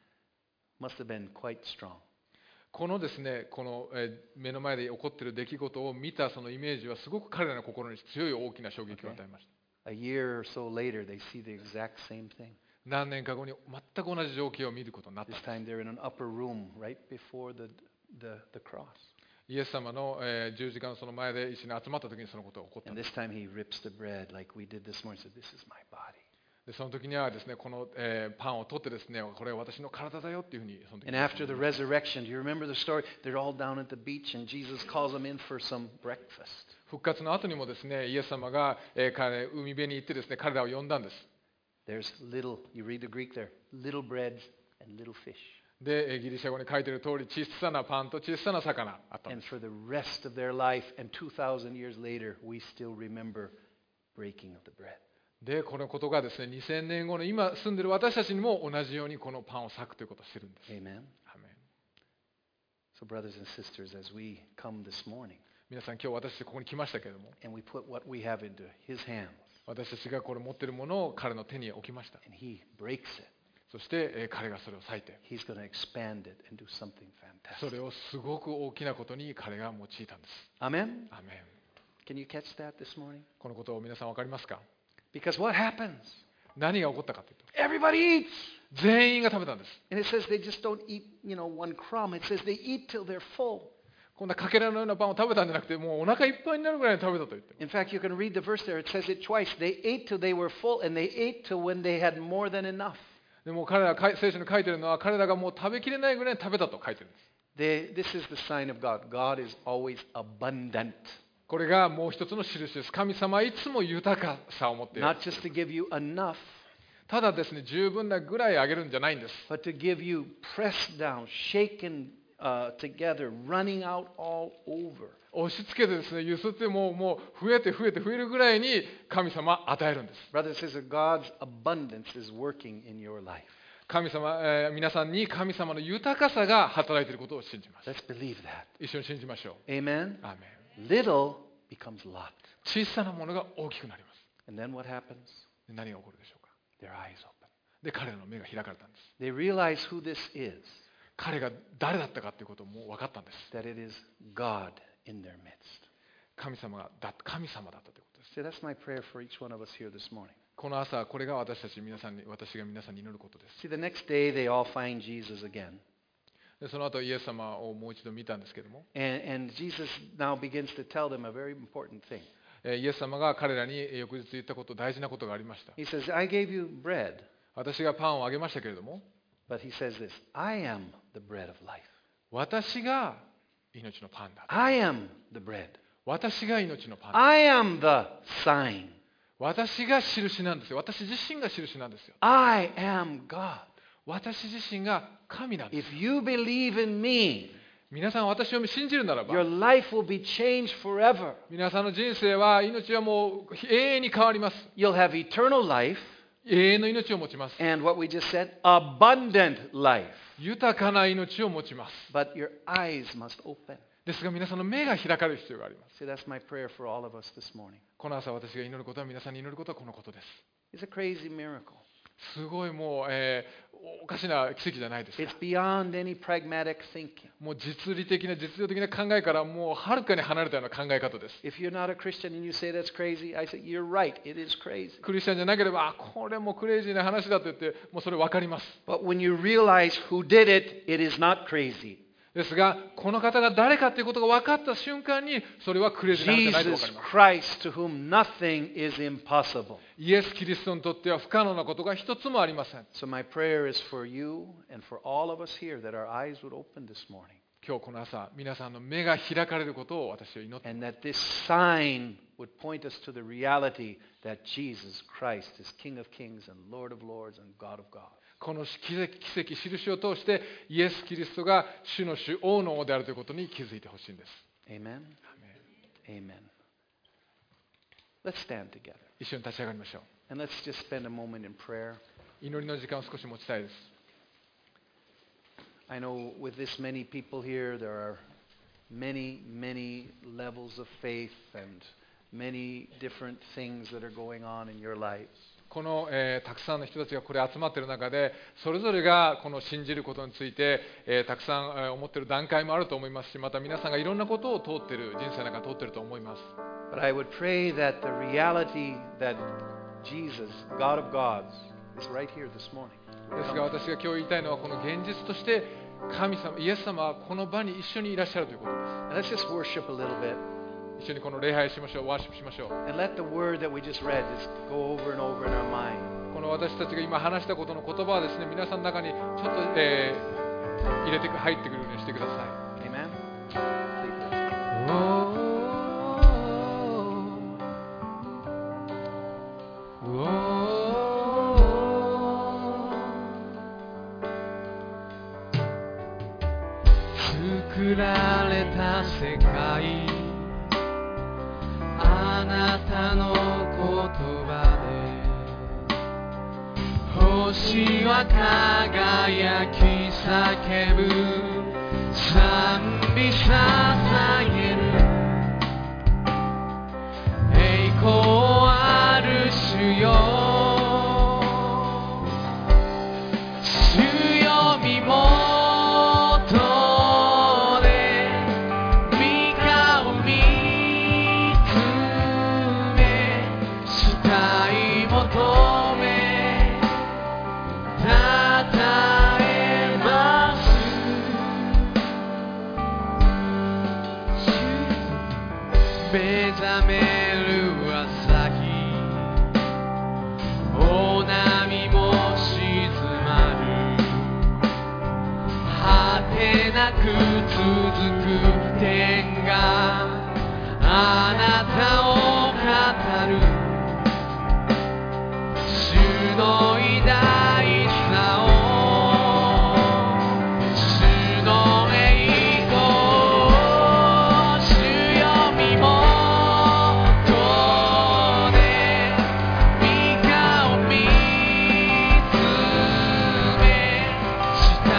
must have been quite strong. このですね、この、目の前で起こっている出来事を見たそのイメージはすごく彼らの心に強い大きな衝撃を与えました。 A year or so later, they see the exact same thing. 何年か後に全く同じ状況を見ることになったん This です。 time they're in an upper room right before the cross. イエス様の、十字架のその前で一緒に集まった時にそのことが起こったん And です。 this time he rips the bread like we did this morning. He said, this is my body. でその時にはですね、この、パンを取ってですね、これは私の体だよっていうふうにその時 And に after the resurrection, do you remember the story? They're all down at the beach and Jesus calls them in for some breakfast. 復活の後にもですね、イエス様が、海辺に行ってですね、彼らを呼んだんです。 There's little, you read the Greek there, little breads and little fish. で、ギリシャ語に書いている通り、小さなパンと小さな魚あったん And です。 for the rest of their life and 2,000 years later, we still remember breaking of the bread. で、このことがですね、2000年後の今住んでいる私たちにも同じようにこのパンを裂くということをしているんです。 Amen. アーメン。 So, brothers and sisters, as we come this morning 皆さん、今日私たちここに来ましたけれども、 and we put what we have into His hands 私たちがこれ持っているものを彼の手に置きました。 and He breaks it, そして、彼がそれを裂いて、 He's going to expand it and do something そ fantastic. れをすごく大きなことに彼が用いたんです。 Amen? アーメン。 Can you catch that this morning? このことを皆さん分かりますか？ Because what happens? 何が起こったかというと、 Everybody eats. 全員が食べたんです。 And it says they just don't eat, one crumb. It says they eat till they're full. こんなかけらのようなパンを食べたんじゃなくて、もうお腹いっぱいになるぐらいに食べたと言って。 In fact, you can read the verse there. It says it twice. They ate till they were full, and they ate till when they had more than enough. でも彼ら聖書に書いてるのは、彼らがもう食べきれないぐらいに食べたと書いてるんです。 This is the sign of God. God is always abundant. これがもう一つの印です。神様はいつも豊かさを持っている。 Not just to give you enough, ただですね、十分なぐらいあげるんじゃないんです。 but to give you pressed down, shaken together, running out all over. 押し付けてですね、ゆすってもう増えるぐらいに神様は与えるんです。 Brothers and sisters, God's abundance is working in your life. 神様、皆さんに神様の豊かさが働いていることを信じます。 Let's believe that. 一緒に信じましょう。 Amen? アーメン。 little becomes lot. 小さなものが大きくなります。 And then what happens? で何が起こるでしょうか。 Their eyes open. で彼らの目が開かれたんです。 They realize who this is, 彼が誰だったかということをもう分かったんです。 that it is God in their midst. 神様だったということです。 See, that's my prayer for each one of us here this morning. この朝、これが私が皆さんに祈ることです。 See, the next day they all find Jesus again. でその後イエス様をもう一度見たんですけども、 And Jesus now begins to tell them a very important thing. イエス様が彼らに翌日言ったこと、大事なことがありました。 He says, I gave you bread. 私がパンをあげましたけれども、 But he says this, I am the bread of life. 私が命のパンだ。 I am the bread. 私が命のパンだ。 I am the sign. 私が印なんですよ。私自身が印なんですよ。 I am God. 私自身が神なんです。 If you believe in me, 皆さん私を信じるなら your ば、 life will be changed forever. 皆さんの人生は、命はもう永遠に変わります。 You'll have eternal life 永遠の命を持ちます。 and what we just said, abundant life. 豊かな命を持ちます。 But your eyes must open. ですが皆さんの目が開かれる必要があります。 See, that's my prayer for all of us this morning. この朝私が祈ることは、皆さんに祈ることはこのことです。 It's a crazy miracle. すごいもう、おかしな奇跡じゃないですか。 It's beyond any pragmatic thinking. もう実利的な実用的な考えからもうはるかに離れたような考え方です。 If you're not a Christian and you say that's crazy, I say, you're right, it is crazy. クリスチャンじゃなければ、これもうクレイジーな話だと言って、もうそれ分かります。 But when you realize who did it, it is not crazy. ですが、この方が誰かということが分かった瞬間に、それはクレイジーな話じゃないと分か Jesus ります。 Christ, to whom nothing is impossible. イエス・キリストにとっては不可能なことが一つもありません。 So my prayer is for you and for all of us here that our eyes would open this morning. 今日この朝、皆さんの目が開かれることを私は祈ってい And ます。 that this sign would point us to the reality that Jesus Christ is King of Kings and Lord of Lords and God of gods. この奇跡、印を通して、イエス・キリストが主の主、王の王であるということに気づいてほしいんです。 Amen? Amen. Let's stand together. 一緒に立ち上がりましょう。 And let's just spend a moment in prayer. 祈りの時間を少し持ちたいです。 I know with this many people here, there are many, many levels of faith and many different things that are going on in your lives. この、たくさんの人たちがこれ集まっている中で、それぞれがこの信じることについて、たくさん、思っている段階もあると思いますし、また皆さんがいろんなことを通っている、人生の中で通っていると思います。 But I would pray that the reality that Jesus, God of gods, is right here this morning. ですが私が今日言いたいのは、この現実として神様、イエス様はこの場に一緒にいらっしゃるということで And let's す。 just worship a little bit 一緒にこの礼拝しましょう、ワーシップしましょう。 and let the word that we just read just go over and over in our mind. この私たちが今話したことの言葉はですね、皆さんの中にちょっと、入ってくるようにしてください。 Amen? Please.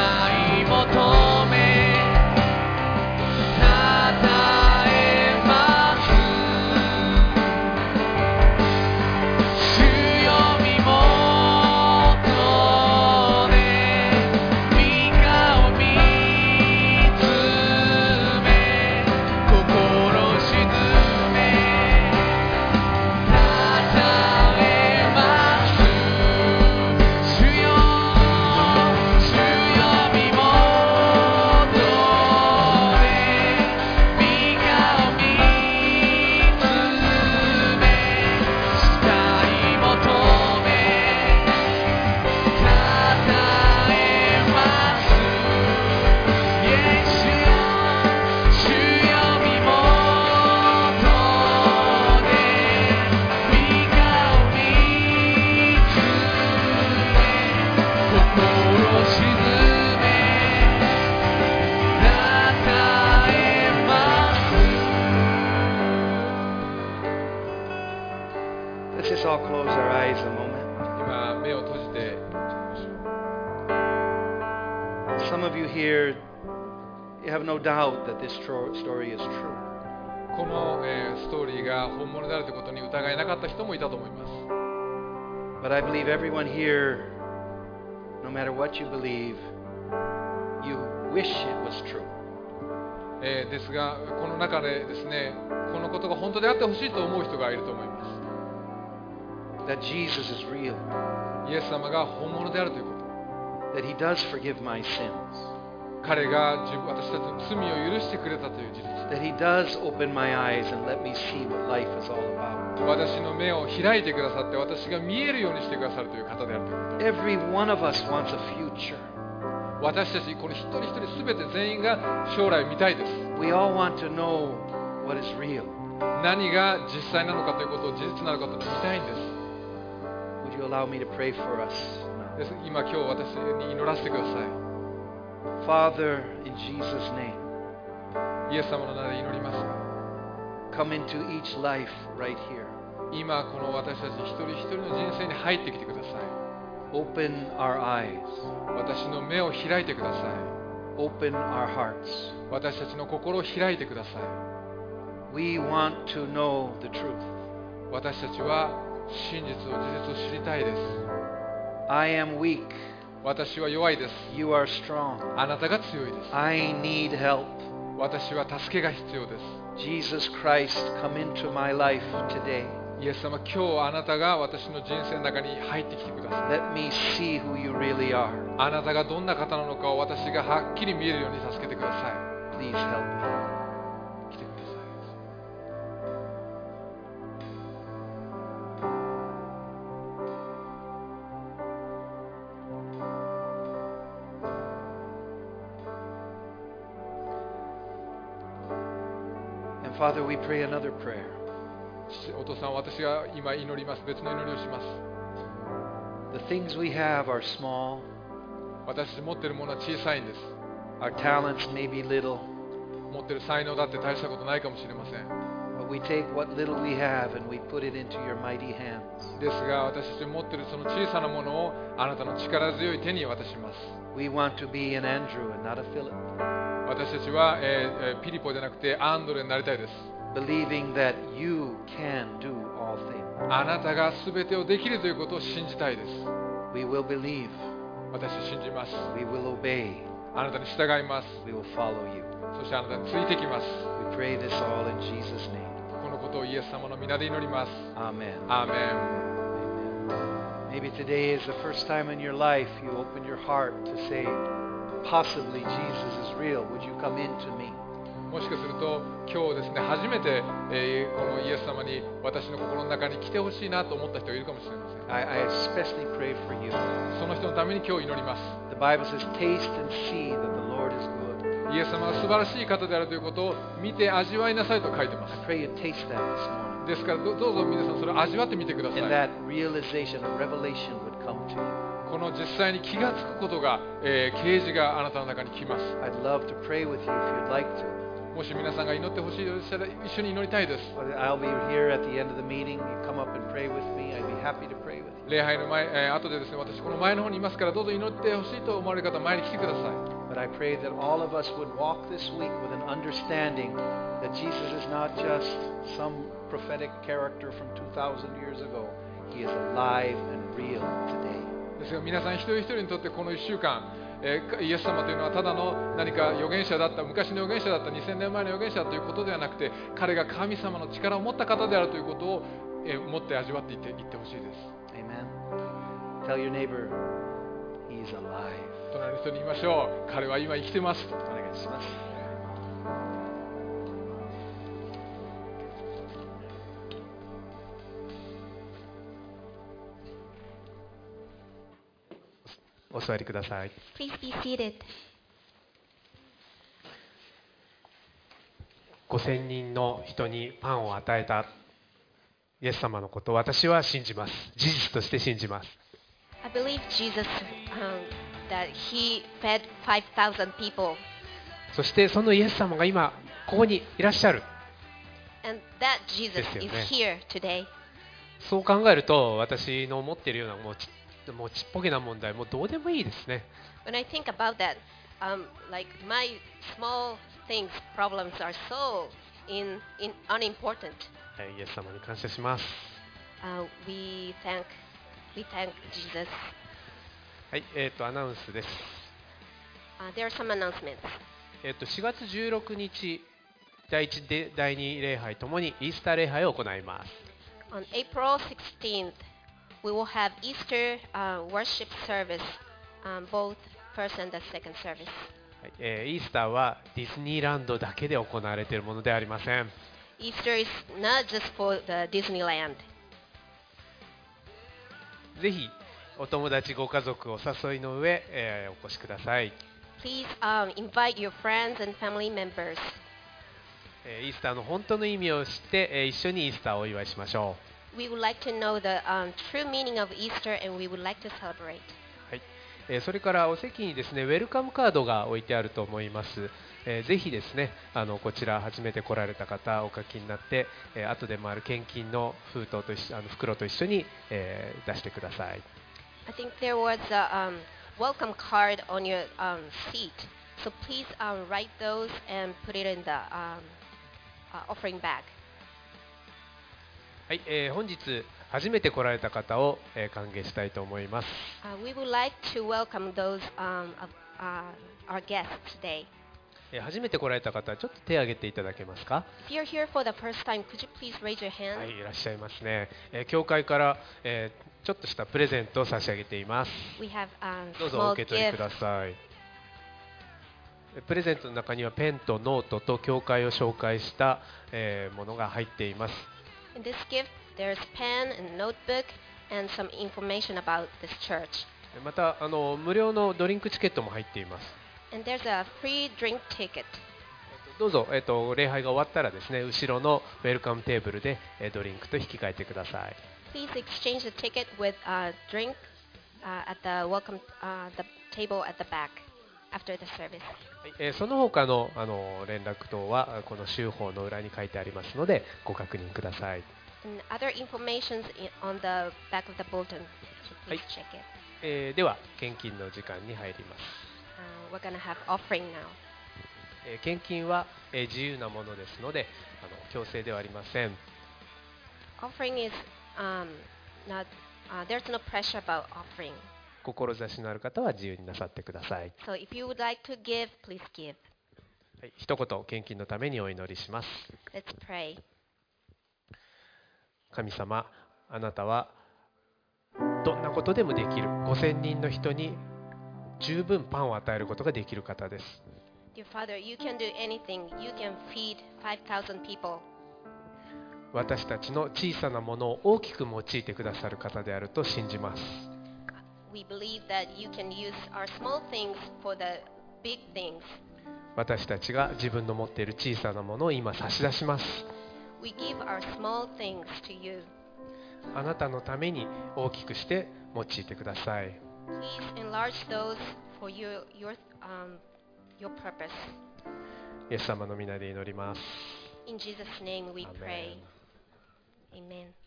Tata some of you here, you have no doubt that this story is true. この、ストーリーが本物であるということに疑いなかった人もいたと思います。 But I believe everyone here, no matter what you believe, you wish it was true. ですが、この中でですね、このことが本当であってほしいと思う人がいると思いま That Jesus is real. す。イエス様が本物であるということ。 That He does forgive my sins. 彼が私たちの罪を許してくれたという事実。 That He does open my eyes and let me see what life is all about. 私の目を開いてくださって、私が見えるようにしてくださるという方であるということ。 Every one of us wants a future. 私たち、この一人一人すべて全員が将来を見たいです。 We all want to know what is real. 何が実際なのかということを事実なのかというのを見たいんです。 Would you allow me to pray for us です今今日私に祈らせてくださ now? Father, in Jesus' name, い。イエス様の名で祈ります。 come into each life right here. 今この私たち一人一人の人生に入ってきてください。 Open our eyes. 私の目を開いてください。 Open our hearts. 私たちの心を開いてください。 We want to know the truth. 私たちは真実を事実を知りたいです。 I am weak. 私は弱いです。 You are strong. あなたが強いです。 I need help. 私は助けが必要です。 Jesus Christ, come into my life today. イエス様、今日あなたが私の人生の中に入ってきてください。 Let me see who you really are. あなたがどんな方なのかを私がはっきり見えるように助けてください。 Please help me. 来てください。 And Father, we pray another prayer. お父さん、私が今祈ります。別の祈りをします。 The things we have are small. 私たち持っているものは小さいんです。 Our talents may be little. 持っている才能だって大したことないかもしれません。 But we take what little we have and we put it into your mighty hands. ですが、私たち持っているその小さなものをあなたの力強い手に渡します。 We want to be an Andrew and not a Philip. 私たちは、ピリポじゃなくてアンドレになりたいです。 Believing that you can do all things. あなたが全てをできるということを信じたいです。 We will believe. 私は信じます。 We will obey. あなたに従います。 We will follow you. そしてあなたについてきます。 We pray this all in Jesus' name. このことをイエス様の皆で祈ります。 Amen. アーメ Amen. Maybe today is the first time in your life you open your heart to say, possibly Jesus is real. Would you come into me? ン。もしかすると今日ですね、初めて、このイエス様に私の心の中に来てほしいなと思った人がいるかもしれません。 I especially pray for you. その人のために今日祈ります。 The Bible says, taste and see that the Lord is good. イエス様が素晴らしい方であるということを見て味わいなさいと書いてます。 I pray you taste that this morning. ですからどうぞ皆さんそれを味わってみてください。 And that realization, a revelation would come to you. この実際に気がつくことが、啓示があなたの中に来ます。 I'd love to pray with you if you'd like to. もし皆さんが祈ってほしいとしたら一緒に祈りたいです。 But I'll be here at the end of the meeting. You come up and pray with me. I'd be happy to pray with you. 礼拝の前、後でですね、私この前の方にいますからどうぞ祈ってほしいと思われる方前に来てください。 But I pray that all of us would walk this week with an understanding that Jesus is not just some prophetic character from 2,000 years ago. He is alive and real today. ですが皆さん一人一人にとってこの1週間、イエス様というのはただの何か預言者だった、昔の預言者だった、2000年前の預言者だということではなくて、彼が神様の力を持った方であるということを、持って味わっていってほしいです。 Amen. Tell your neighbor, He's alive. 隣の人に言いましょう。彼は今生きてます。 お願いします。 お座りください。 Please be seated. 5000人の人にパンを与えたイエス様のことを私は信じます。事実として信じます。 I believe Jesus that he fed 5,000 people, そしてそのイエス様が今ここにいらっしゃる。 and that Jesus ですよ is ね。 here today. そう考えると私の思っているようなもうちっぽけな問題もうどうでもいいですね。 When I think about that, like my small things, problems are so unimportant. はい、イエス様に感謝します。 We thank Jesus. はい、アナウンスです。 There are some announcements. 4月16日、第1で第2礼拝ともにイースター礼拝を行います。 On April 16th, we will have Easter worship service, both first and the second service. はい、イースターはディズニーランドだけで行われているものではありません。 Easter is not just for the Disneyland. ぜひお友達ご家族お誘いの上、お越しください。 Please invite your friends and family members. イースターの本当の意味を知って、一緒にイースターをお祝いしましょう。 We would like to know the true meaning of Easter, and we would like to celebrate. はい、それからお席にですねウェルカムカードが置いてあると思います。ぜひですねこちら初めて来られた方お書きになって、後で回る献金の封筒と袋と一緒に、出してください。 I think there was a welcome card on your seat, so please write those and put it in the offering bag. はい、本日初めて来られた方を、歓迎したいと思います。 We would like to welcome those our guests today. 初めて来られた方はちょっと手を挙げていただけますか。 If you're here for the first time, could you please raise your hand? はい、いらっしゃいますね。教会から、ちょっとしたプレゼントを差し上げています。 We have どうぞお small 受け取りく gifts. ださい。プレゼントの中にはペンとノートと教会を紹介した、ものが入っています。 In this gift, there's pen and notebook and some information about this church. また無料のドリンクチケットも入っています。 And there's a free drink ticket. どうぞ、礼拝が終わったらですね後ろのウェルカムテーブルで、ドリンクと引き換えてください。 Please exchange the ticket with a drink at the welcome the table at the back after the service. はい、その他の、連絡等はこの週報の裏に書いてありますのでご確認ください。 And other information on the back of the bulletin. So please check it. では献金の時間に入ります。 We're gonna have offering now. 献金は、自由なものですので強制ではありません。 Offering is not. There's no pressure about offering. 志のある方は自由になさってください。 So if you would like to give, please give. はい、一言献金のためにお祈りします。 Let's pray. 神様、あなたはどんなことでもできる5000人の人に十分パンを与えることができる方です。 Dear Father, you can do anything. You can feed 5,000 people. 私たちの小さなものを大きく用いてくださる方であると信じます。 We believe that you can use our small things for the big things. 私たちが自分の持っている小さなものを今差し出します。 We give our small things to you. あなたのために大きくして用いてください。 Please enlarge those for your purpose. イエス様の皆で祈ります。 In Jesus' name we pray. Amen.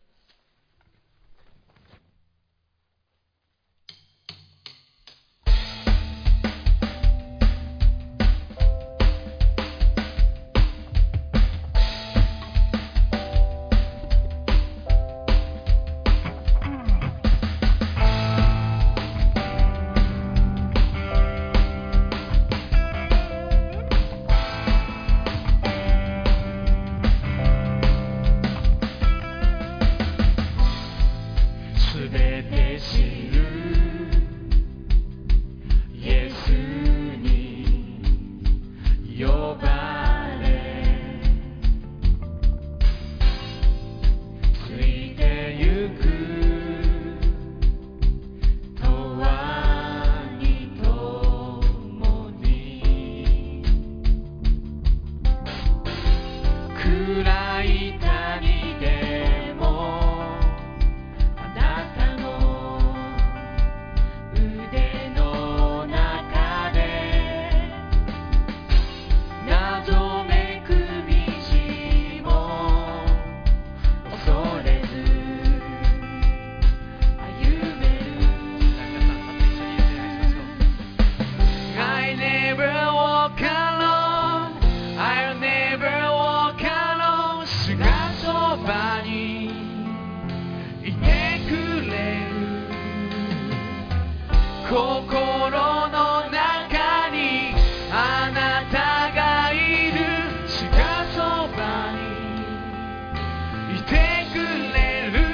の中にあなたがいる、主がそばにいてくれる。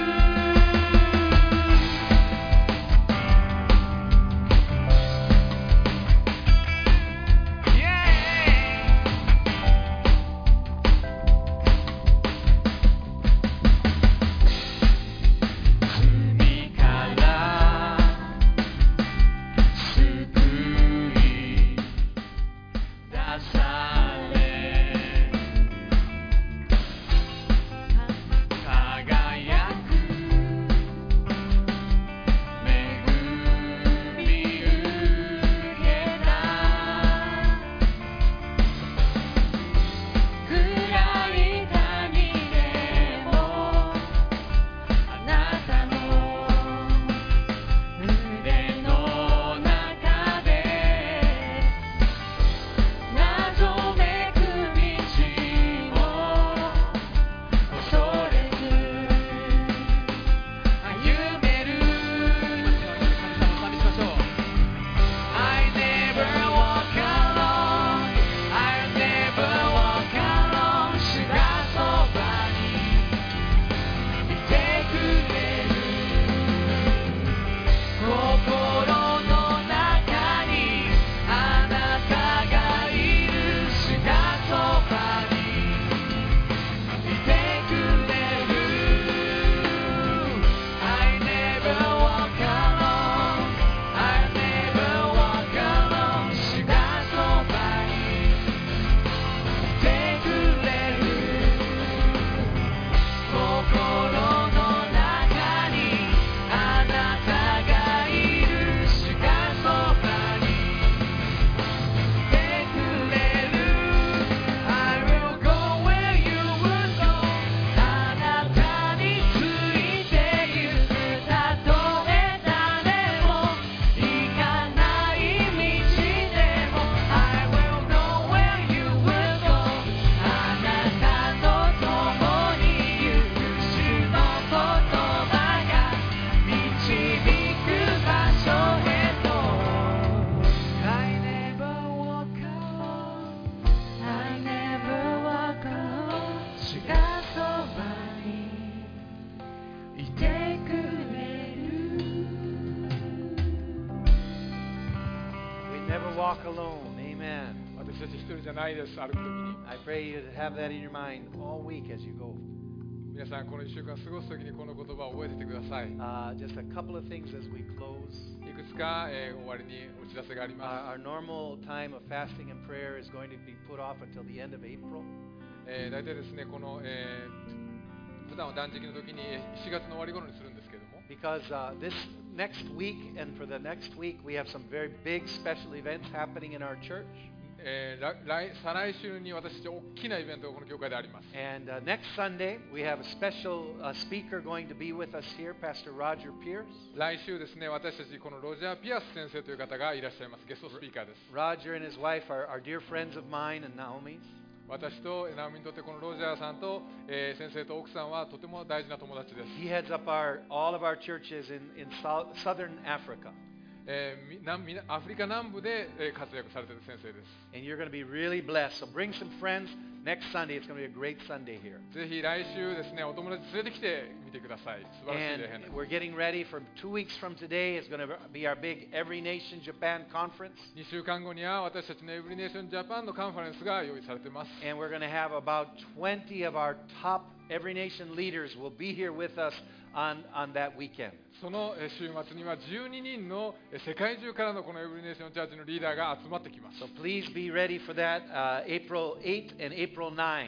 罪から救い出され輝く恵み受けた。暗い谷でもあなたの腕の中で謎めく道を恐れず歩める。I never walk alone, I never walk alone. 主がそばにいてくれる。心の中にあなたがいる、主がそばにいてくれる。I never walk alone, I never walk alone. 主がそばにいてくれる。心の中にあなたがいる、主がそばにいてくれる。I will go where you would go. あなたについてゆく。たとえ誰も行かない道でも I will go where you would go. あなたと共に行く。主の言葉が導く場所へと。I never walk alone, I never walk alone. 主がそばにいてくれる。 We never walk alone. Amen. 私たち一人じゃないです、歩くときに。 I pray you to have that in your mind all week as you go. 皆さん、この1週間過ごすときにこの言葉を覚えててください。い Just a couple of things as we close. くつか、終わりにお知らせがありま Our normal time of fasting and prayer is going to be put off until the end of April. す。大体ですね、この、普段は断食の時に4月の終わり頃にするんですけども、 Because this next week and for the next week, we have some very big special events happening in our church. 再来週に私たち大きなイベントがこの教会であります。 And next Sunday, we have a special speaker going to be with us here, Pastor Roger Pierce. 来週ですね、私たちこのロジャー・ピアス先生という方がいらっしゃいます。ゲストスピーカーです。 Roger and his wife are dear friends of mine and Naomi's. 私とナオミにとってこのロジャーさんと、先生と奥さんはとても大事な友達です。 He heads up all of our churches in southern Africa. アフリカ南部で活躍されている先生です。 And you're going to be really blessed. So bring some friends. Next Sunday, it's going to be a great Sunday here. ぜひ来週ですね、お友達連れてきてみてください。素晴らしい礼拝 And です。 we're getting ready for 2 weeks from today. It's going to be our big Every Nation Japan conference. 2週間後には私たちのエブリネーションジャパンのカンファレンスが用意されています。 And we're going to have about 20 of our top Every Nation leaders will be here with us on that weekend. その週末には12人の世界中からのこのエブリネーションチャーチのリーダーが集まってきます。 So please be ready for that April 8 and April 9.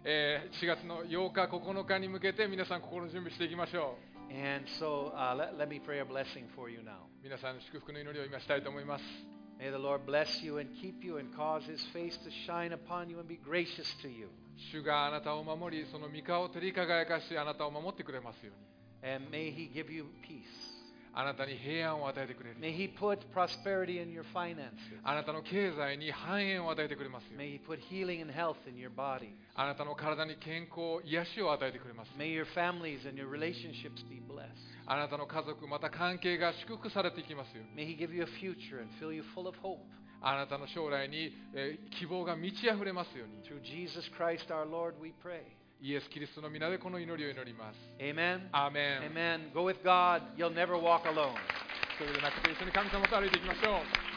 4月の8日、9日に向けて皆さん心の準備していきましょう。 And so let me pray a blessing for you now. 皆さんの祝福の祈りを今したいと思います。 May the Lord bless you and keep you and cause His face to shine upon you and be gracious to you. 主があなたを守り、その御顔を照り輝かし、あなたを守ってくれますように。 And may He give you peace. あなたに平安を与えてくれる。 May He put prosperity in your finances. あなたの経済に繁栄を与えてくれますよ。 May He put healing and health in your body. あなたの体に健康、癒しを与えてくれます。 May your families and your relationships be blessed. あなたの家族、また関係が祝福されていきますよ。 May He give you a future and fill you full of hope. あなたの将来に、希望が満ち溢れますように。 Through Jesus Christ our Lord we pray. イエス・キリストの皆でこの祈りを祈ります。 Amen. アーメン。 Amen. Go with God. You'll never walk alone. 一人でなくて一緒に神様と歩いていきましょう。